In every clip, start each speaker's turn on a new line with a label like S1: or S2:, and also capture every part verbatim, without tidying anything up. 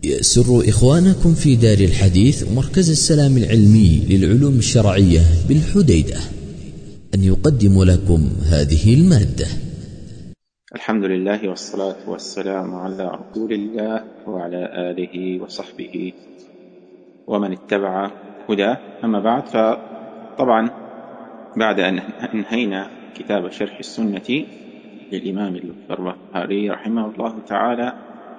S1: يسر إخوانكم في دار الحديث مركز السلام العلمي للعلوم الشرعية بالحديدة أن يقدم لكم هذه المادة.
S2: الحمد لله والصلاة والسلام على رسول الله وعلى آله وصحبه ومن اتبع هداه، أما بعد. فطبعا بعد أن انهينا كتاب شرح السنة للإمام البربهاري رحمه الله تعالى،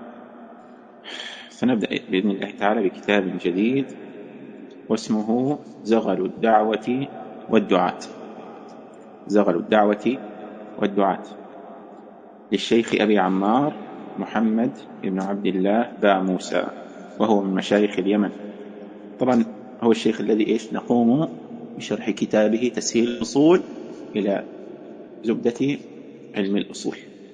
S2: سنبدأ بإذن الله تعالى بكتاب جديد واسمه زغل الدعوة والدعاة. زغل الدعوة والدعاة للشيخ أبي عمار محمد بن عبد الله با موسى، وهو من مشايخ اليمن. طبعا هو الشيخ الذي إيش نقوم بشرح كتابه تسهيل الأصول إلى زبدة علم الأصول.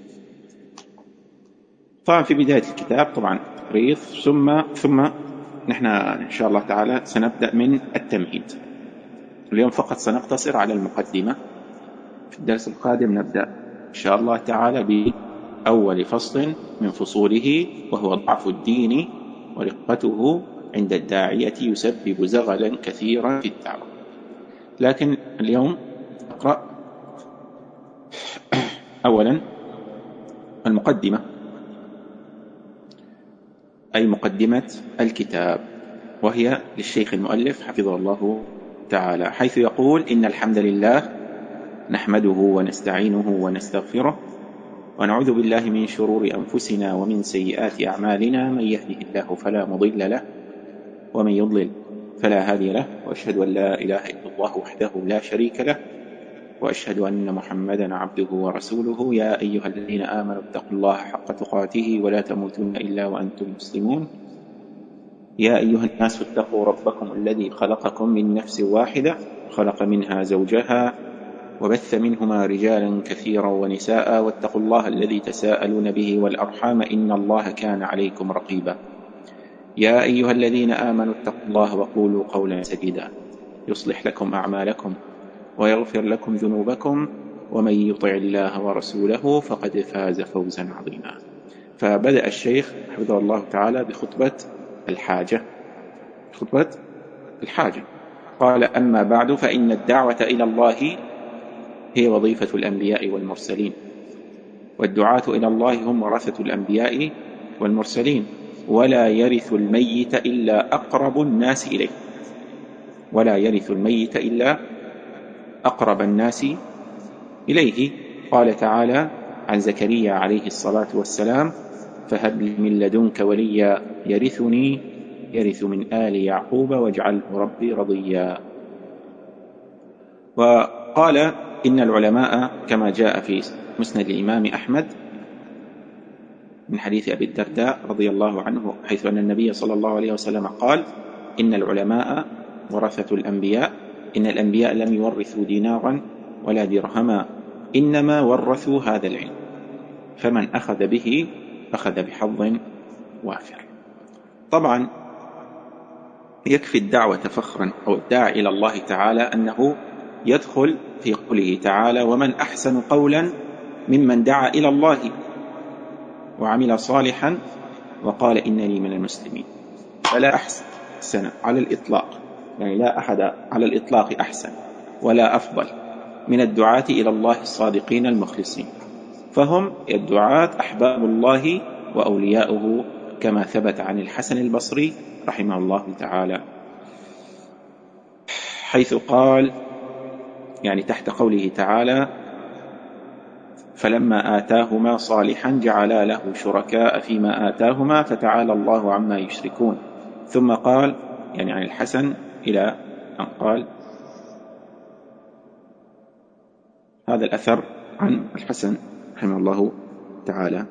S2: طبعا في بداية الكتاب طبعا تقريض، ثم ثم نحن إن شاء الله تعالى سنبدأ من التمهيد. اليوم فقط سنقتصر على المقدمة. في الدرس القادم نبدأ إن شاء الله تعالى بأول فصل من فصوله، وهو ضعف الدين ورقته عند الداعية يسبب زغلا كثيرا في الدعوة. لكن اليوم أقرأ أولا المقدمة، أي مقدمة الكتاب، وهي للشيخ المؤلف حفظه الله تعالى، حيث يقول: إن الحمد لله نحمده ونستعينه ونستغفره ونعوذ بالله من شرور أنفسنا ومن سيئات أعمالنا، من يهده الله فلا مضل له ومن يضلل فلا هادي له، وأشهد أن لا إله إلا الله وحده لا شريك له، وأشهد أن محمدا عبده ورسوله. يا أيها الذين آمنوا اتقوا الله حق تقاته ولا تموتن إلا وأنتم مسلمون. يا أيها الناس اتقوا ربكم الذي خلقكم من نفس واحدة، خلق منها زوجها وبث منهما رجالا كثيرا ونساء، واتقوا الله الذي تساءلون به والأرحام إن الله كان عليكم رقيبا. يا أيها الذين آمنوا اتقوا الله وقولوا قولا سديدا يصلح لكم أعمالكم ويغفر لكم ذنوبكم، ومن يطع الله ورسوله فقد فاز فوزا عظيما. فبدأ الشيخ حفظه الله تعالى بخطبة الحاجة. خطبة الحاجة قال: أما بعد، فإن الدعوة إلى الله هي وظيفة الأنبياء والمرسلين، والدعاة إلى الله هم ورثة الأنبياء والمرسلين، ولا يرث الميت إلا أقرب الناس إليه. ولا يرث الميت إلا أقرب الناس إليه. قال تعالى عن زكريا عليه الصلاة والسلام: فهب لي من لدنك وليا يرثني يرث من آل يعقوب واجعله ربي رضيا. وقال: إن العلماء كما جاء في مسند الإمام أحمد من حديث أبي الدرداء رضي الله عنه، حيث أن النبي صلى الله عليه وسلم قال: إن العلماء ورثة الأنبياء، إن الأنبياء لم يورثوا دينارا ولا درهما، إنما ورثوا هذا العلم، فمن أخذ به أخذ بحظ وافر. طبعا يكفي الدعوة فخرا أو الداعي إلى الله تعالى أنه يدخل في قوله تعالى: ومن أحسن قولا ممن دعا إلى الله وعمل صالحا وقال إنني من المسلمين. فلا أحسن على الإطلاق، يعني لا أحد على الإطلاق أحسن ولا أفضل من الدعاة إلى الله الصادقين المخلصين، فهم الدعاة أحباب الله وأولياؤه، كما ثبت عن الحسن البصري رحمه الله تعالى، حيث قال، يعني تحت قوله تعالى: فلما آتاهما صالحا جعلا له شركاء فيما آتاهما فتعالى الله عما يشركون. ثم قال، يعني عن الحسن إلى أن قال هذا الأثر عن الحسن رحمه الله تعالى،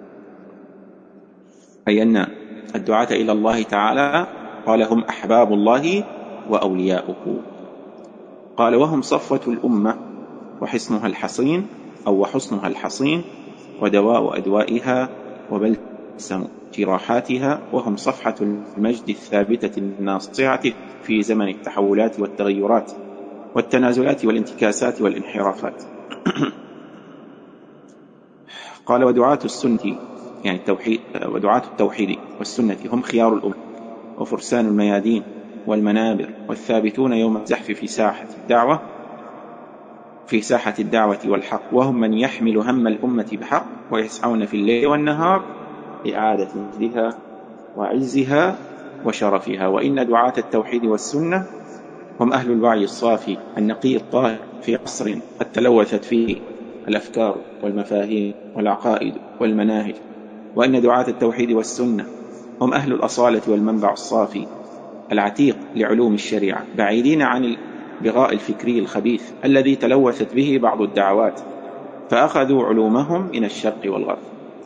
S2: أي أن الدعاة إلى الله تعالى قال هم أحباب الله وأولياؤه. قال: وهم صفوة الأمة وحصنها الحصين، أو وحصنها الحصين، ودواء أدوائها وبلسم جراحاتها، وهم صفحة المجد الثابتة الناصعة في زمن التحولات والتغيرات والتنازلات والانتكاسات والانحرافات. قال: ودعاة السنة يعني التوحيد ودعاة التوحيد والسنة هم خيار الأمة وفرسان الميادين والمنابر والثابتون يوم الزحف في ساحة الدعوة في ساحة الدعوة والحق، وهم من يحمل هم الأمة بحق ويسعون في الليل والنهار لإعادة مجدها وعزها وشرفها. وإن دعاة التوحيد والسنة هم أهل الوعي الصافي النقي الطاهر في عصر قد تلوثت فيه الأفكار والمفاهيم والعقائد والمناهج. وإن دعاة التوحيد والسنة هم أهل الأصالة والمنبع الصافي العتيق لعلوم الشريعة، بعيدين عن البغاء الفكري الخبيث الذي تلوثت به بعض الدعوات، فأخذوا علومهم من الشرق والغرب.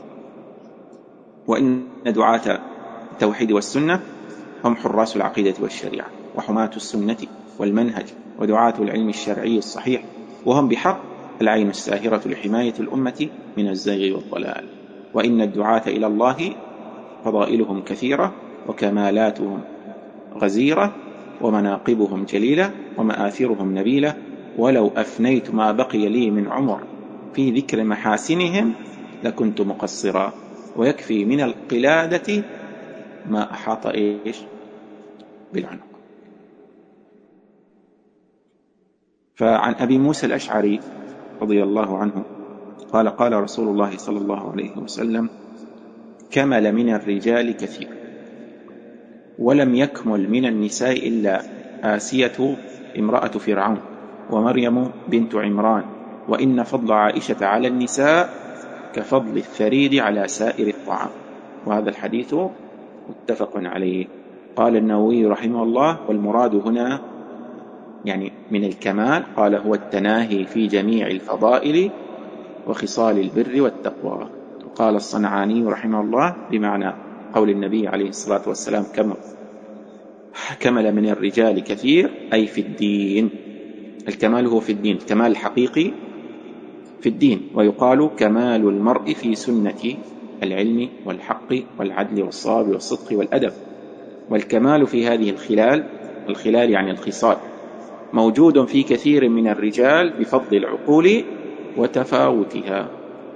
S2: وإن دعاة التوحيد والسنة هم حراس العقيدة والشريعة وحماة السنة والمنهج ودعاة العلم الشرعي الصحيح، وهم بحق العين الساهرة لحماية الأمة من الزيغ والضلال. وإن الدعاة إلى الله فضائلهم كثيرة وكمالاتهم غزيرة ومناقبهم جليلة ومآثرهم نبيلة، ولو أفنيت ما بقي لي من عمر في ذكر محاسنهم لكنت مقصرا، ويكفي من القلادة ما أحاط إيش بالعنق. فعن أبي موسى الأشعري رضي الله عنه قال قال رسول الله صلى الله عليه وسلم: كمل من الرجال كثير ولم يكمل من النساء إلا آسية امرأة فرعون ومريم بنت عمران، وإن فضل عائشة على النساء كفضل الثريد على سائر الطعام. وهذا الحديث متفق عليه. قال النووي رحمه الله: والمراد هنا يعني من الكمال قال هو التناهي في جميع الفضائل وخصال البر والتقوى. وقال الصنعاني رحمه الله بمعنى قول النبي عليه الصلاة والسلام كمل من الرجال كثير أي في الدين. الكمال هو في الدين، الكمال الحقيقي في الدين. ويقال كمال المرء في سنة العلم والحق والعدل والصواب والصدق والأدب. والكمال في هذه الخلال، الخلال يعني الخصال، موجود في كثير من الرجال بفضل العقول وتفاوتها.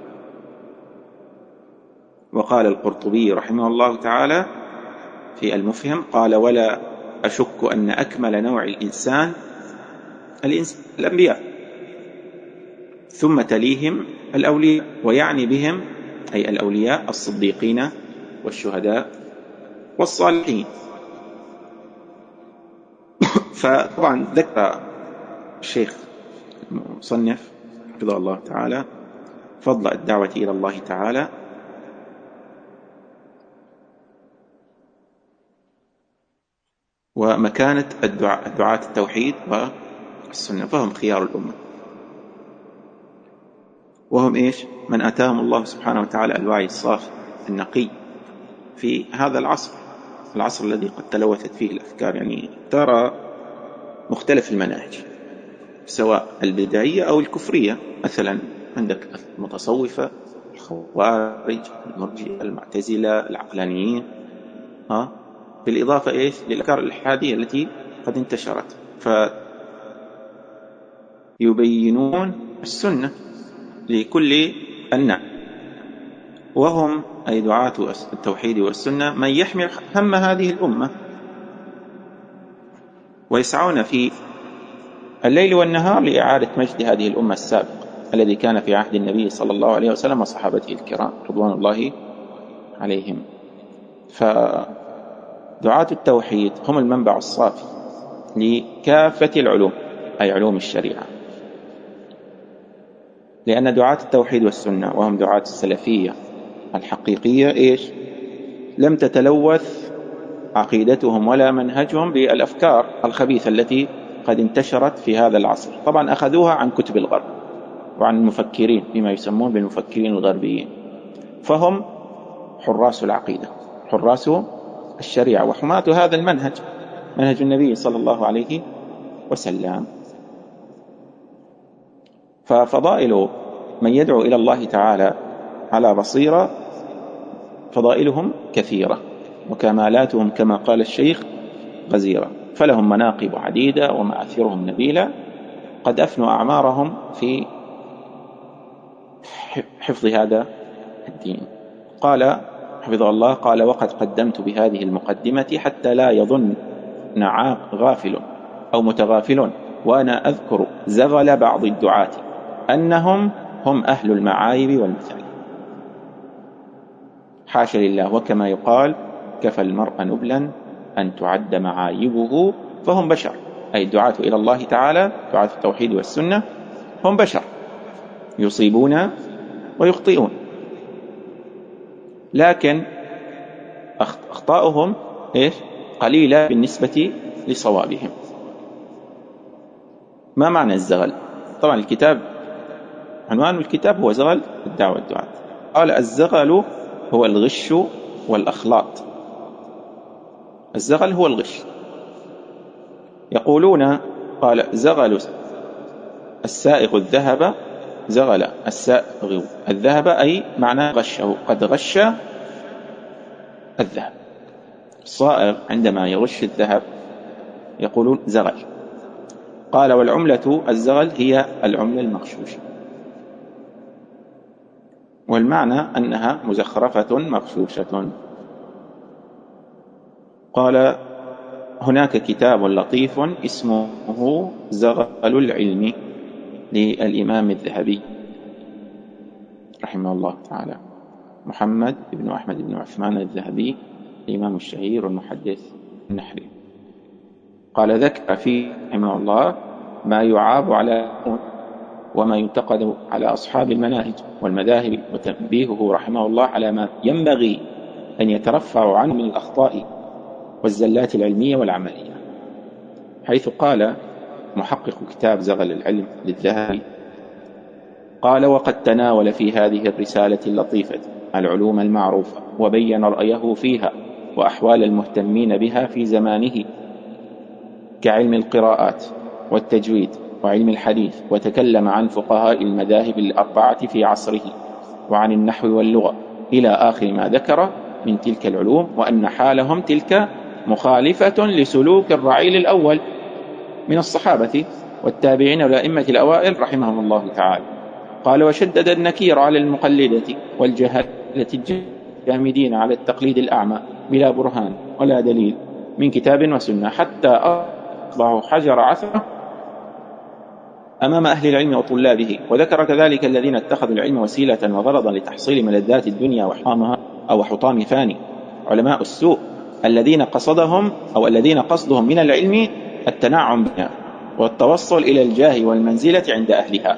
S2: وقال القرطبي رحمه الله تعالى في المفهم قال: ولا أشك أن أكمل نوع الإنسان الأنبياء ثم تليهم الأولياء، ويعني بهم أي الأولياء الصديقين والشهداء والصالحين. فطبعا ذكر الشيخ المصنف حفظه الله تعالى فضل الدعوة إلى الله تعالى ومكانة دعاة التوحيد والسنة، فهم خيار الأمة، وهم إيش؟ من أتاهم الله سبحانه وتعالى الوعي الصافي النقي في هذا العصر، العصر الذي قد تلوثت فيه الأفكار. يعني ترى مختلف المناهج سواء البدعية أو الكفرية. مثلا عندك المتصوفة، الخوارج، المرجئة، المعتزلة، العقلانيين، ها بالإضافة إيش للأفكار الإلحادية التي قد انتشرت، فيبينون السنة لكل الناس. وهم أي دعاة التوحيد والسنة من يحمل هم هذه الأمة ويسعون في الليل والنهار لإعادة مجد هذه الأمة السابق الذي كان في عهد النبي صلى الله عليه وسلم وصحابته الكرام رضوان الله عليهم. فدعاة التوحيد هم المنبع الصافي لكافة العلوم أي علوم الشريعة، لأن دعاة التوحيد والسنة وهم دعاة السلفية الحقيقية إيش؟ لم تتلوث عقيدتهم ولا منهجهم بالأفكار الخبيثة التي قد انتشرت في هذا العصر. طبعا أخذوها عن كتب الغرب وعن المفكرين بما يسمون بالمفكرين الغربيين، فهم حراس العقيدة، حراس الشريعة، وحماة هذا المنهج، منهج النبي صلى الله عليه وسلم. ففضائل من يدعو إلى الله تعالى على بصيرة فضائلهم كثيرة وكمالاتهم كما قال الشيخ غزيرة، فلهم مناقب عديدة ومآثرهم نبيلة قد أفنوا أعمارهم في حفظ هذا الدين. قال حفظه الله، قال: وقد قدمت بهذه المقدمة حتى لا يظن غافل أو متغافل وأنا أذكر زغل بعض الدعاة أنهم هم أهل المعايب والمثال. حاشا لله، وكما يقال: كفى المرء نبلا أن تعد معايبه، فهم بشر، أي الدعاة إلى الله تعالى، دعاة التوحيد والسنة، هم بشر يصيبون ويخطئون، لكن أخطاؤهم إيش؟ قليلة بالنسبة لصوابهم. ما معنى الزغل؟ طبعا الكتاب، عنوان الكتاب هو زغل الدعوة والدعاة. قال: الزغل هو الغش والأخلاط. الزغل هو الغش. يقولون، قال: زغل السائغ الذهب، زغل السائغ الذهب، أي معنى غشه، قد غش الذهب. الصائغ عندما يغش الذهب يقولون زغل. قال: والعملة الزغل هي العملة المغشوشة، والمعنى أنها مزخرفة مغشوشة. قال: هناك كتاب لطيف اسمه زغل العلم للإمام الذهبي رحمه الله تعالى، محمد بن أحمد بن عثمان الذهبي، الإمام الشهير والمحدث النحري. قال: ذكر فيه رحمه الله ما يعاب على وما ينتقد على أصحاب المناهج والمذاهب، وتنبيهه رحمه الله على ما ينبغي أن يترفع عنه من الأخطاء والزلات العلمية والعملية، حيث قال محقق كتاب زغل العلم للذهبي، قال: وقد تناول في هذه الرسالة اللطيفة العلوم المعروفة، وبين رأيه فيها وأحوال المهتمين بها في زمانه، كعلم القراءات والتجويد وعلم الحديث، وتكلم عن فقهاء المذاهب الأربعة في عصره، وعن النحو واللغة، إلى آخر ما ذكر من تلك العلوم، وأن حالهم تلك مخالفة لسلوك الرعيل الأول من الصحابة والتابعين والأئمة الأوائل رحمهم الله تعالى. قال: وشدد النكير على المقلدة والجهلة الجامدين على التقليد الأعمى بلا برهان ولا دليل من كتاب وسنة، حتى أصبحوا حجر عثرة أمام أهل العلم وطلابه. وذكر كذلك الذين اتخذوا العلم وسيلة وغرضا لتحصيل ملذات الدنيا وحطامها أو حطام ثاني، علماء السوء الذين قصدهم أو الذين قصدهم من العلم التنعم بها والتوصل إلى الجاه والمنزلة عند أهلها.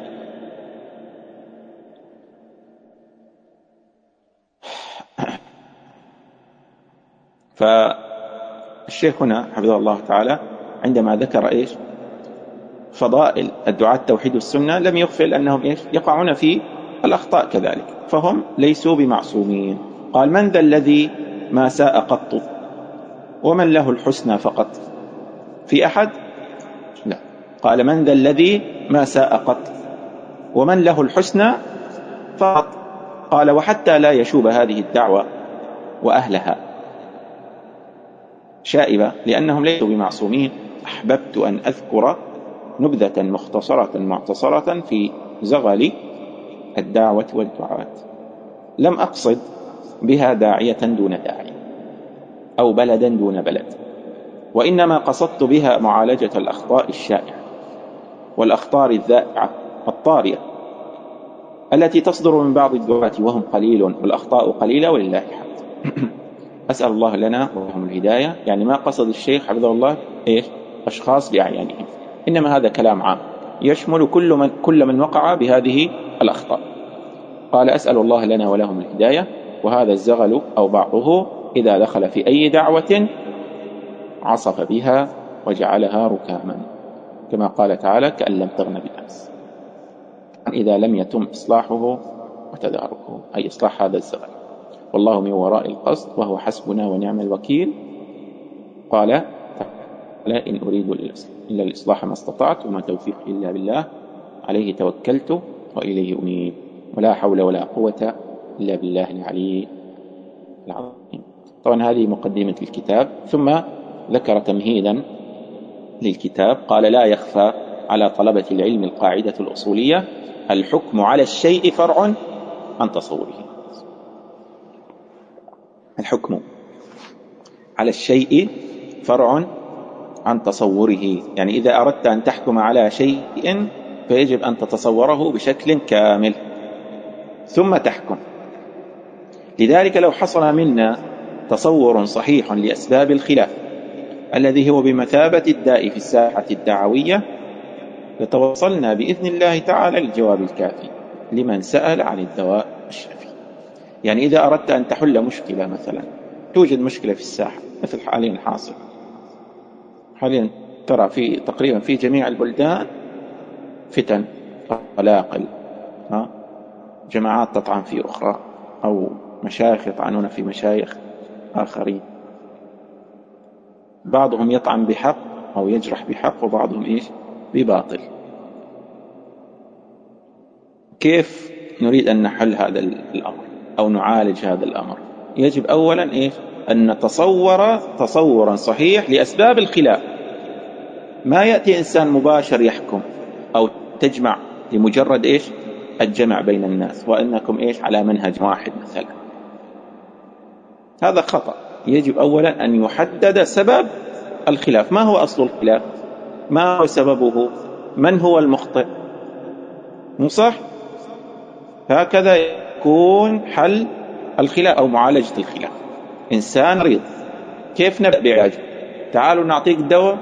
S2: فالشيخ هنا حفظه الله تعالى عندما ذكر إيش فضائل الدعاة التوحيد والسنة، لم يغفل أنهم إيش يقعون في الأخطاء كذلك، فهم ليسوا بمعصومين. قال: من ذا الذي ما ساء قط ومن له الحسنى فقط؟ في أحد؟ لا. قال: من ذا الذي ما ساء قط ومن له الحسنى فقط. قال: وحتى لا يشوب هذه الدعوة وأهلها شائبة لأنهم ليسوا بمعصومين، أحببت أن أذكر نبذة مختصرة معتصرة في زغل الدعوة والدعاة، لم أقصد بها داعية دون داعي أو بلدا دون بلد، وإنما قصدت بها معالجة الأخطاء الشائعة والأخطار الذائعة الطارئة التي تصدر من بعض الدعاة وهم قليل، والأخطاء قليلة ولله الحمد. أسأل الله لنا ولهم الهداية. يعني ما قصد الشيخ حفظه الله إيش أشخاص بأعيانهم، إنما هذا كلام عام يشمل كل من, كل من وقع بهذه الأخطاء. قال: أسأل الله لنا ولهم الهداية. وهذا الزغل أو بعضه إذا دخل في أي دعوة عصف بها وجعلها ركاما، كما قال تعالى: كأن لم تغن بالأمس، إذا لم يتم إصلاحه وتداركه، أي إصلاح هذا الزغل. والله من وراء القصد وهو حسبنا ونعم الوكيل. قال: لا إن أريد إلا الإصلاح ما استطعت وما توفيق إلا بالله، عليه توكلت وإليه أنيب، ولا حول ولا قوة إلا بالله العلي العظيم. طبعا هذه مقدمة الكتاب، ثم ذكر تمهيدا للكتاب. قال: لا يخفى على طلبة العلم القاعدة الأصولية: الحكم على الشيء فرع عن تصوره. الحكم على الشيء فرع عن تصوره، يعني إذا أردت أن تحكم على شيء فيجب أن تتصوره بشكل كامل ثم تحكم. لذلك لو حصل منا تصور صحيح لأسباب الخلاف الذي هو بمثابة الداء في الساحة الدعوية لتوصلنا بإذن الله تعالى للجواب الكافي لمن سأل عن الدواء الشافي. يعني إذا أردت أن تحل مشكلة، مثلا توجد مشكلة في الساحة مثل حاليا حاصل، حاليا ترى في تقريبا في جميع البلدان فتن، قلاقل، جماعات تطعن في أخرى أو مشايخ يطعنون في مشايخ آخرين، بعضهم يطعن بحق أو يجرح بحق وبعضهم إيش بباطل. كيف نريد أن نحل هذا الأمر أو نعالج هذا الأمر؟ يجب أولا إيش أن نتصور تصورا صحيح لأسباب الخلاف. ما يأتي إنسان مباشر يحكم أو تجمع لمجرد إيش الجمع بين الناس وأنكم إيش على منهج واحد مثلا، هذا خطأ. يجب أولا أن يحدد سبب الخلاف، ما هو أصل الخلاف، ما هو سببه، من هو المخطئ، مو صح؟ هكذا يكون حل الخلاف أو معالجة الخلاف. إنسان مريض، كيف نبدأ بعلاجه؟ تعالوا نعطيك دواء،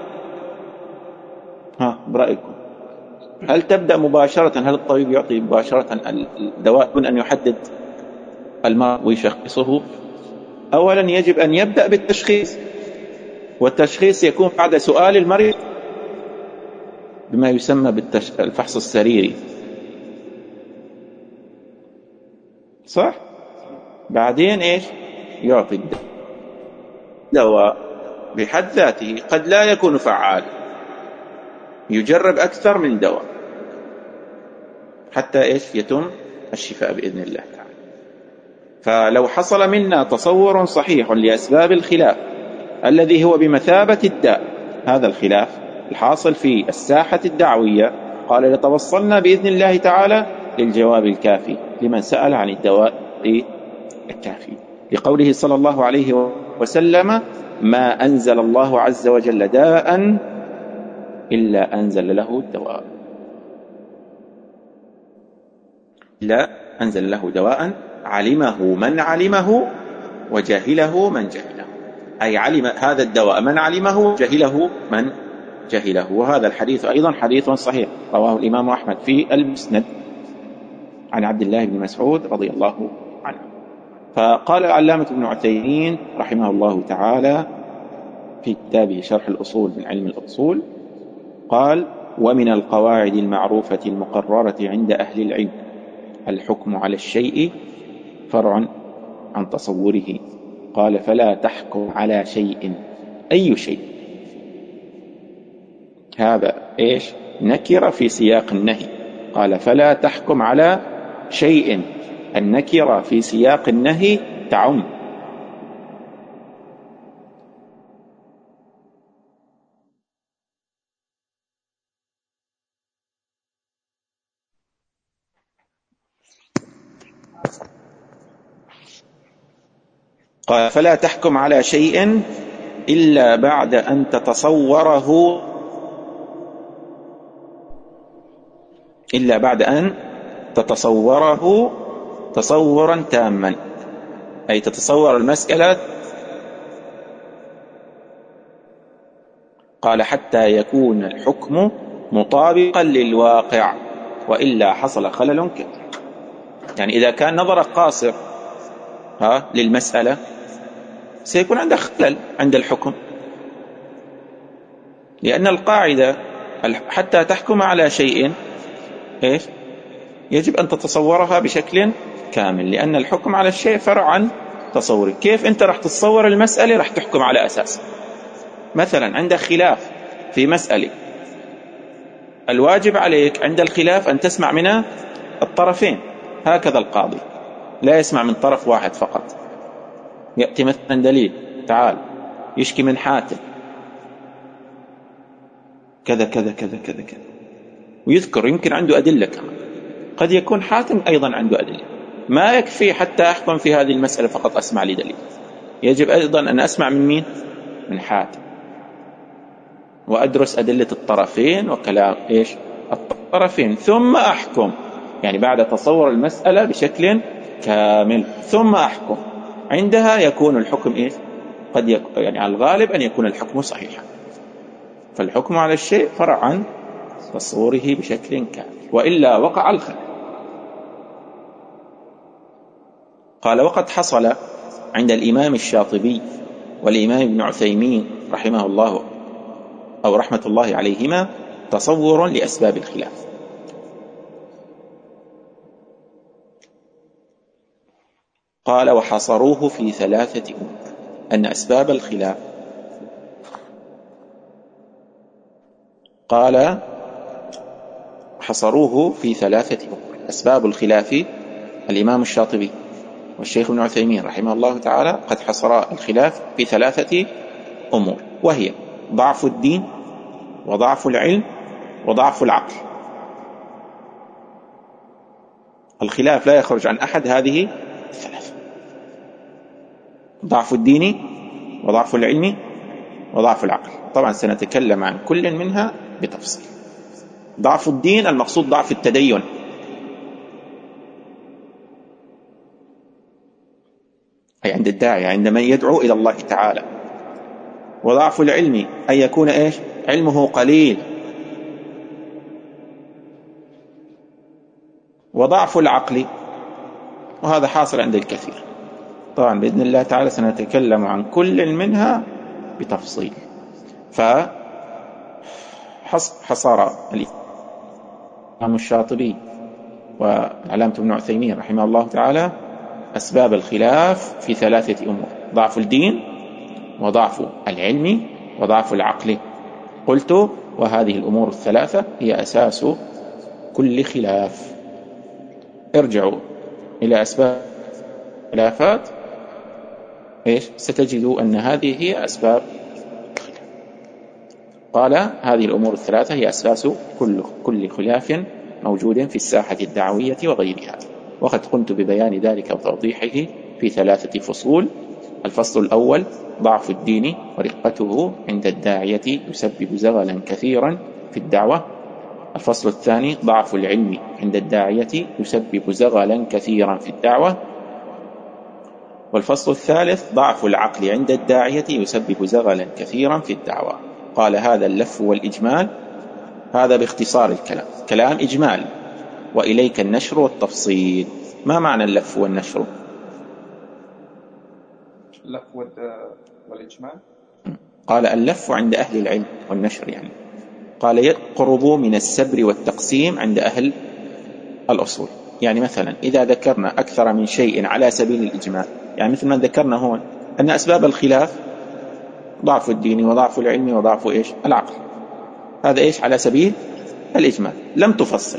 S2: ها برأيكم هل تبدأ مباشرة؟ هل الطبيب يعطي مباشرة الدواء دون أن يحدد المرض ويشخصه؟ أولا يجب أن يبدأ بالتشخيص، والتشخيص يكون بعد سؤال المريض بما يسمى بالفحص السريري، صح؟ بعدين إيش يعطي الدواء بحد ذاته قد لا يكون فعال، يجرب أكثر من دواء حتى إيش يتم الشفاء بإذن الله تعالى. فلو حصل منا تصور صحيح لأسباب الخلاف الذي هو بمثابة الداء، هذا الخلاف الحاصل في الساحة الدعوية، قال لتوصلنا بإذن الله تعالى للجواب الكافي لمن سأل عن الدواء الكافي، لقوله صلى الله عليه وسلم: ما أنزل الله عز وجل داء إلا أنزل له الدواء، إلا أنزل له دواء علمه من علمه وجهله من جهله، أي علم هذا الدواء من علمه جهله من جهله. وهذا الحديث أيضا حديث صحيح رواه الإمام أحمد في المسند عن عبد الله بن مسعود رضي الله عنه. فقال العلامة ابن عثيمين رحمه الله تعالى في كتابه شرح الأصول من علم الأصول، قال: ومن القواعد المعروفة المقررة عند أهل العلم الحكم على الشيء فرع عن تصوره. قال: فلا تحكم على شيء، أي شيء، هذا إيش نكرة في سياق النهي. قال: فلا تحكم على شيء، النكرة في سياق النهي تعم. قال: فلا تحكم على شيء إلا بعد أن تتصوره إلا بعد أن تتصوره تصورا تاما، أي تتصور المسألة. قال: حتى يكون الحكم مطابقا للواقع، وإلا حصل خلل كبير. يعني إذا كان نظرك قاصر ها للمسألة سيكون عندك خلل عند الحكم، لأن القاعدة حتى تحكم على شيء إيش يجب أن تتصورها بشكل كامل، لأن الحكم على الشيء فرع عن تصورك. كيف أنت راح تتصور المسألة راح تحكم على أساس. مثلا عندك خلاف في مسألة، الواجب عليك عند الخلاف أن تسمع من الطرفين، هكذا القاضي لا يسمع من طرف واحد فقط. يأتي مثلا دليل، تعال يشكي من حاتم كذا كذا كذا كذا كذا، ويذكر يمكن عنده أدلة كمان، قد يكون حاتم أيضا عنده أدلة. ما يكفي حتى أحكم في هذه المسألة فقط أسمع لي دليل، يجب أيضا أن أسمع من مين؟ من حاتم، وأدرس أدلة الطرفين وكلام إيش الطرفين، ثم أحكم، يعني بعد تصور المسألة بشكل كامل ثم أحكم. عندها يكون الحكم إيش؟ قد يكون يعني على الغالب أن يكون الحكم صحيحا، فالحكم على الشيء فرع عن تصوره بشكل كامل، وإلا وقع الخلل. قال: وقد حصل عند الإمام الشاطبي والإمام ابن عثيمين رحمه الله أو رحمة الله عليهما تصور لأسباب الخلاف. قال: وحصروه في ثلاثة أمور، أن أسباب الخلاف قال حصروه في ثلاثة أمور. أسباب الخلاف الإمام الشاطبي والشيخ ابن عثيمين رحمه الله تعالى قد حصرا الخلاف في ثلاثة أمور، وهي ضعف الدين وضعف العلم وضعف العقل. الخلاف لا يخرج عن أحد هذه الثلاثة: ضعف الدين وضعف العلم وضعف العقل. طبعا سنتكلم عن كل منها بتفصيل. ضعف الدين المقصود ضعف التدين، أي عند الداعي، عندما يدعو إلى الله تعالى. وضعف العلم أن يكون إيش؟ علمه قليل. وضعف العقل، وهذا حاصل عند الكثير. طبعا بإذن الله تعالى سنتكلم عن كل منها بتفصيل. فحصر الإمام الشاطبي والعلامة ابن عثيمين رحمه الله تعالى أسباب الخلاف في ثلاثة أمور: ضعف الدين وضعف العلم وضعف العقل. قلت: وهذه الأمور الثلاثة هي أساس كل خلاف. ارجعوا إلى أسباب الخلافات إيش؟ ستجدوا أن هذه هي أسباب الخلاف. قال: هذه الأمور الثلاثة هي أساس كل كل خلاف موجود في الساحة الدعوية وغيرها. وقد قمت ببيان ذلك وتوضيحه في ثلاثة فصول. الفصل الأول: ضعف الدين ورقته عند الداعية يسبب زغلا كثيرا في الدعوة. الفصل الثاني: ضعف العلم عند الداعية يسبب زغلا كثيرا في الدعوة. والفصل الثالث: ضعف العقل عند الداعية يسبب زغلا كثيرا في الدعوة. قال: هذا اللف والإجمال. هذا باختصار الكلام، كلام إجمال، وإليك النشر والتفصيل. ما معنى اللف والنشر؟
S3: اللف والإجمال.
S2: قال: اللف عند أهل العلم والنشر يعني. قال: يقرب من السبر والتقسيم عند أهل الأصول. يعني مثلا إذا ذكرنا أكثر من شيء على سبيل الإجمال، يعني مثل ما ذكرنا هون أن أسباب الخلاف ضعف الدين وضعف العلم وضعف إيش؟ العقل. هذا إيش؟ على سبيل الإجمال، لم تفصل.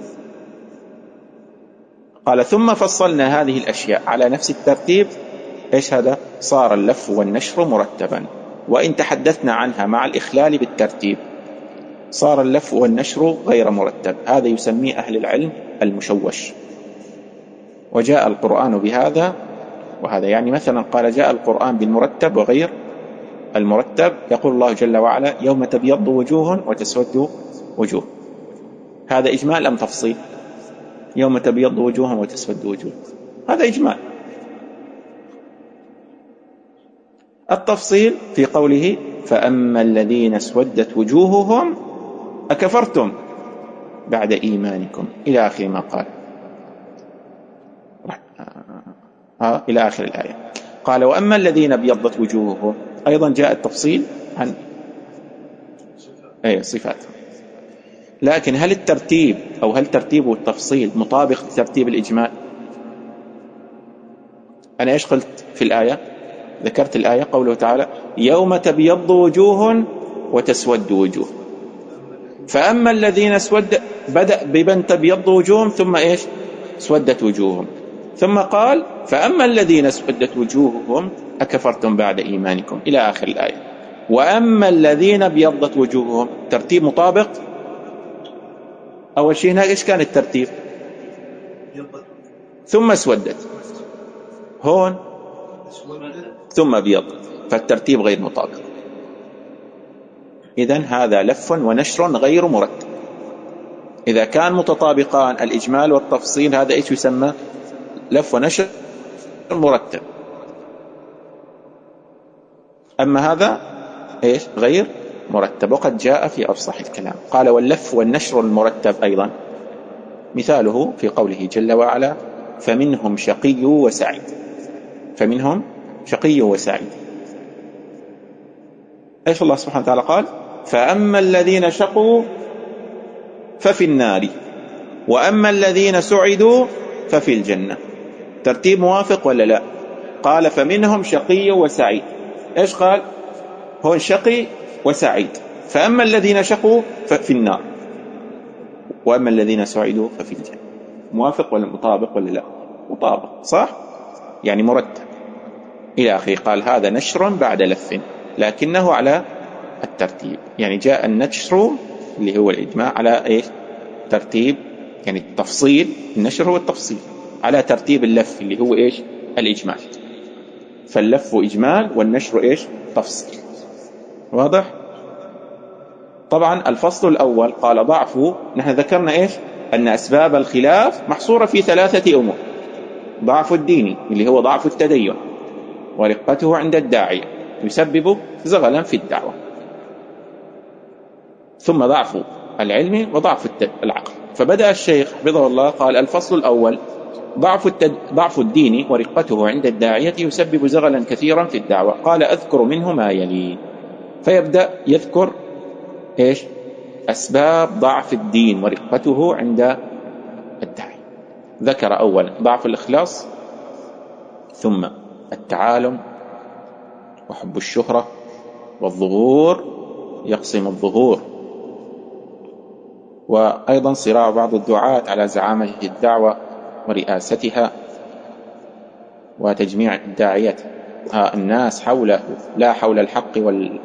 S2: قال: ثم فصلنا هذه الأشياء على نفس الترتيب. إيش هذا؟ صار اللف والنشر مرتبا. وإن تحدثنا عنها مع الإخلال بالترتيب صار اللف والنشر غير مرتب. هذا يسميه أهل العلم المشوش. وجاء القرآن بهذا وهذا، يعني مثلا قال: جاء القرآن بالمرتب وغير المرتب. يقول الله جل وعلا: يوم تبيض وجوه وتسود وجوه. هذا إجمال أم تفصيل؟ يوم تبيض وجوه وتسود وجوه، هذا إجمال. التفصيل في قوله: فأما الذين اسودت وجوههم أكفرتم بعد إيمانكم، إلى آخر ما قال، ها إلى آخر الآية. قال: وأما الذين ابيضت وجوههم، أيضا جاء التفصيل عن أي صفات. لكن هل الترتيب أو هل ترتيب والتفصيل مطابق لترتيب الإجمال؟ أنا إيش قلت في الآية؟ ذكرت الآية قوله تعالى: يوم تبيض وجوه وتسود وجوه. فأما الذين اسود، بدأ بمن تبيض وجوههم ثم إيش؟ سودت وجوههم، ثم قال: فأما الذين اسودت وجوههم أكفرتم بعد إيمانكم، إلى آخر الآية. وأما الذين ابيضت وجوههم، ترتيب مطابق. أول شيء هنا إيش كان الترتيب؟ ثم اسودت. هون ثم بيض، فالترتيب غير مطابق. إذن هذا لف ونشر غير مرتب. إذا كان متطابقان الإجمال والتفصيل هذا إيش يسمى؟ لف ونشر مرتب. أما هذا إيش؟ غير مرتب. وقد جاء في أفصح الكلام قال واللف والنشر المرتب أيضا مثاله في قوله جل وعلا فمنهم شقي وسعيد. فمنهم شقي وسعيد. إيش الله سبحانه وتعالى قال؟ فأما الذين شقوا ففي النار وأما الذين سعدوا ففي الجنة. ترتيب موافق ولا لا؟ قال فمنهم شقي وسعيد. إيش قال؟ هون شقي وسعيد. فأما الذين شقوا ففي النار وأما الذين سعدوا ففي الجنة. موافق ولا مطابق ولا لا؟ مطابق صح؟ يعني مرتب إلى آخره. قال هذا نشر بعد لف لكنه على الترتيب، يعني جاء النشر اللي هو الإجماع على إيش؟ ترتيب، يعني التفصيل. النشر هو التفصيل على ترتيب اللف اللي هو إيش؟ الإجمال. فاللف إجمال والنشر إيش؟ تفصيل. واضح؟ طبعا الفصل الأول قال ضعفه. نحن ذكرنا إيش؟ أن أسباب الخلاف محصورة في ثلاثة أمور: ضعف الدين اللي هو ضعف التدين، ورقته عند الداعية يسبب زغلا في الدعوة، ثم ضعف العلم وضعف العقل. فبدأ الشيخ حفظه الله قال الفصل الأول ضعف, التد... ضعف الدين ورقته عند الداعية يسبب زغلا كثيرا في الدعوة. قال أذكر منه ما يلي. فيبدأ يذكر إيش؟ أسباب ضعف الدين ورقته عند الداعية. ذكر أولا ضعف الإخلاص، ثم التعالم وحب الشهرة والظهور يقسم الظهور، وأيضا صراع بعض الدعاة على زعامة الدعوة ورئاستها وتجميع الداعية الناس حوله لا حول الحق وال...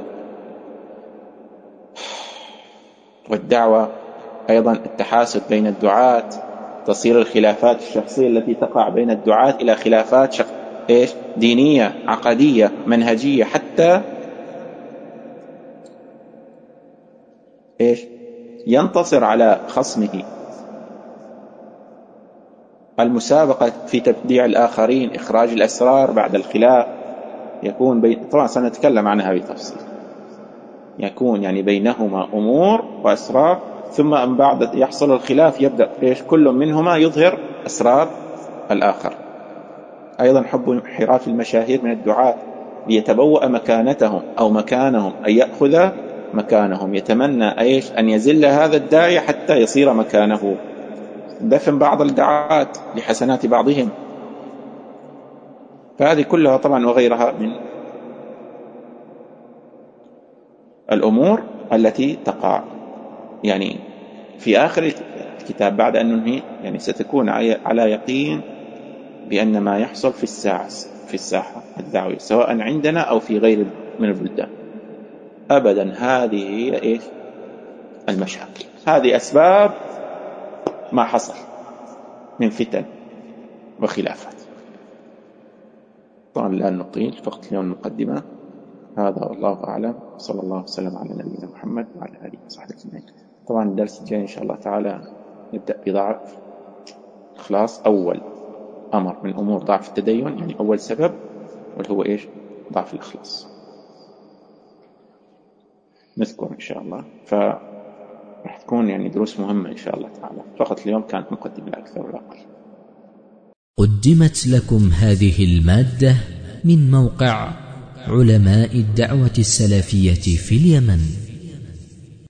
S2: والدعوة. أيضا التحاسد بين الدعاة، تصير الخلافات الشخصية التي تقع بين الدعاة إلى خلافات شخ... إيش؟ دينية عقدية منهجية، حتى إيش؟ ينتصر على خصمه. المسابقة في تبديع الآخرين، إخراج الأسرار بعد الخلاف يكون بين... طبعا سنتكلم عنها بتفصيل. يكون يعني بينهما أمور وأسرار، ثم أن بعد يحصل الخلاف يبدأ إيش؟ كل منهما يظهر أسرار الآخر. أيضا حب انحراف المشاهير من الدعاة ليتبوأ مكانتهم أو مكانهم، أن يأخذ مكانهم. يتمنى إيش؟ أن يزل هذا الداعي حتى يصير مكانه. دفن بعض الدعاة لحسنات بعضهم. فهذه كلها طبعا وغيرها من الأمور التي تقع. يعني في آخر الكتاب بعد أن ننهي يعني ستكون على يقين بأن ما يحصل في الساعة في الساحة الدعوية سواء عندنا أو في غير من البلدان أبدا هذه هي إيش؟ المشاكل. هذه أسباب ما حصل من فتن وخلافات. طبعا الآن نطيل فقط اليوم المقدمة. هذا والله أعلم. صلى الله وسلم على نبينا محمد وعلى آله وصحبه أجمعين. طبعا الدرس الجاي إن شاء الله تعالى نبدأ بضعف الإخلاص. أول أمر من أمور ضعف التدين، يعني أول سبب واللي هو إيش؟ ضعف الإخلاص. نذكر إن شاء الله، فرح تكون يعني دروس مهمة إن شاء الله تعالى. فقط اليوم كانت مقدمة لا أكثر ولا أقل.
S1: قدمت لكم هذه المادة من موقع علماء الدعوة السلفية في اليمن.